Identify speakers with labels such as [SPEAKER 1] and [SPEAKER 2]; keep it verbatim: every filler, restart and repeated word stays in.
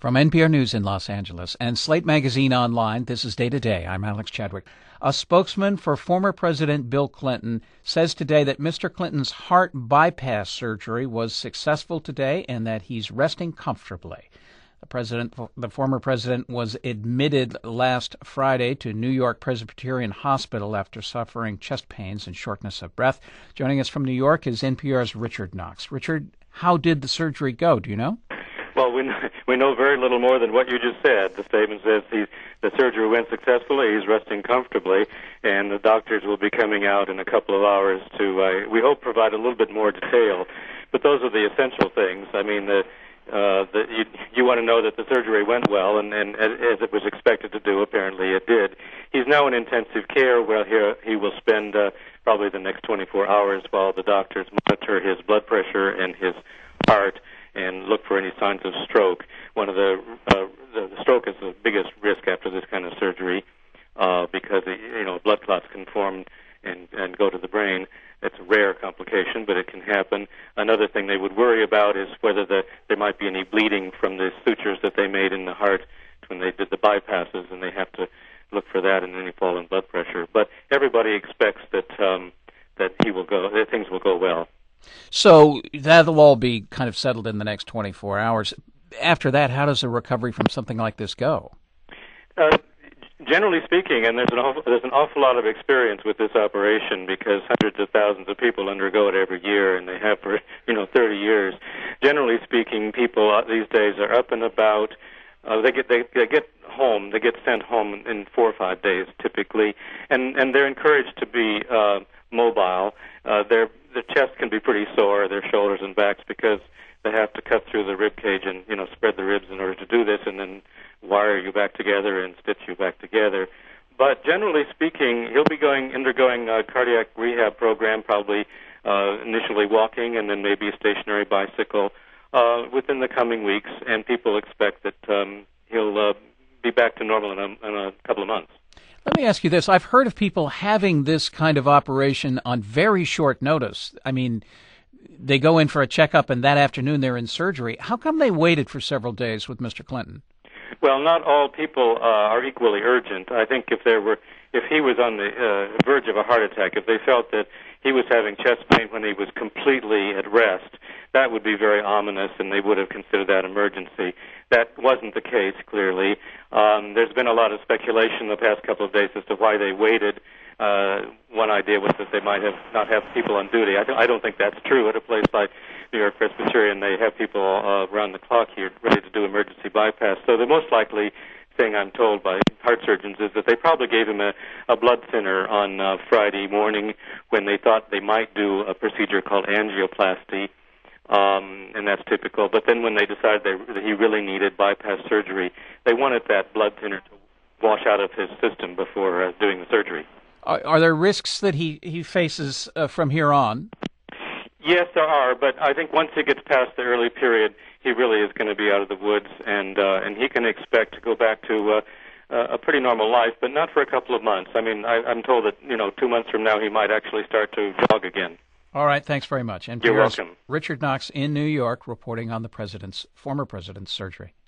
[SPEAKER 1] From N P R News in Los Angeles and Slate Magazine Online, this is Day to Day. I'm Alex Chadwick. A spokesman for former President Bill Clinton says today that Mister Clinton's heart bypass surgery was successful today and that he's resting comfortably. The president, the former president was admitted last Friday to New York Presbyterian Hospital after suffering chest pains and shortness of breath. Joining us from New York is N P R's Richard Knox. Richard, how did the surgery go? Do you know?
[SPEAKER 2] Well, we know, we know very little more than what you just said. The statement says he, the surgery went successfully, he's resting comfortably, and the doctors will be coming out in a couple of hours to, uh, we hope, provide a little bit more detail. But those are the essential things. I mean, the, uh, the, you, you want to know that the surgery went well, and, and as it was expected to do, apparently it did. He's now in intensive care where he, he will spend uh, probably the next twenty-four hours while the doctors monitor his blood pressure and his heart and look for any signs of stroke. One of the, uh, the, the stroke is the biggest risk after this kind of surgery uh, because, you know, blood clots can form and, and go to the brain. It's a rare complication, but it can happen. Another thing they would worry about is whether the, there might be any bleeding from the sutures that they made in the heart when they did the bypasses, and they have to look for that and any fall in blood pressure. But everybody expects that um, that he will go, that things will go well.
[SPEAKER 1] So that'll all be kind of settled in the next twenty-four hours. After that, how does a recovery from something like this go?
[SPEAKER 2] Uh, generally speaking, and there's an, awful, there's an awful lot of experience with this operation because hundreds of thousands of people undergo it every year, and they have for, you know, thirty years. Generally speaking, people these days are up and about. Uh, they get they, they get home. They get sent home in four or five days typically, and and they're encouraged to be uh, mobile. Uh, their their chest can be pretty sore, their shoulders and backs, because they have to cut through the rib cage and, you know, spread the ribs in order to do this, and then wire you back together and stitch you back together. But generally speaking, he'll be going undergoing a cardiac rehab program, probably uh, initially walking and then maybe a stationary bicycle uh, within the coming weeks, and people expect that um, he'll uh, be back to normal in a, in a couple of months.
[SPEAKER 1] Let me ask you this. I've heard of people having this kind of operation on very short notice. I mean, they go in for a checkup and that afternoon they're in surgery. How come they waited for several days with Mister Clinton?
[SPEAKER 2] Well, not all people uh, are equally urgent. I think if there were, if he was on the uh, verge of a heart attack, if they felt that he was having chest pain when he was completely at rest, that would be very ominous, and they would have considered that emergency. That wasn't the case, clearly. Um, there's been a lot of speculation the past couple of days as to why they waited. Uh, one idea was that they might have not have people on duty. I, th- I don't think that's true. At a place like New York Presbyterian, they have people uh, around the clock here ready to do emergency bypass. So the most likely thing I'm told by heart surgeons is that they probably gave him a, a blood thinner on uh, Friday morning when they thought they might do a procedure called angioplasty. Um, and that's typical. But then when they decided they, that he really needed bypass surgery, they wanted that blood thinner to wash out of his system before uh, doing the surgery.
[SPEAKER 1] Are, are there risks that he, he faces uh, from here on?
[SPEAKER 2] Yes, there are, but I think once he gets past the early period, he really is going to be out of the woods, and uh, and he can expect to go back to uh, uh, a pretty normal life, but not for a couple of months. I mean, I, I'm told that, you know, two months from now he might actually start to jog again.
[SPEAKER 1] All right, thanks very much. N P R's
[SPEAKER 2] You're welcome.
[SPEAKER 1] Richard Knox in New York reporting on the president's, former president's surgery.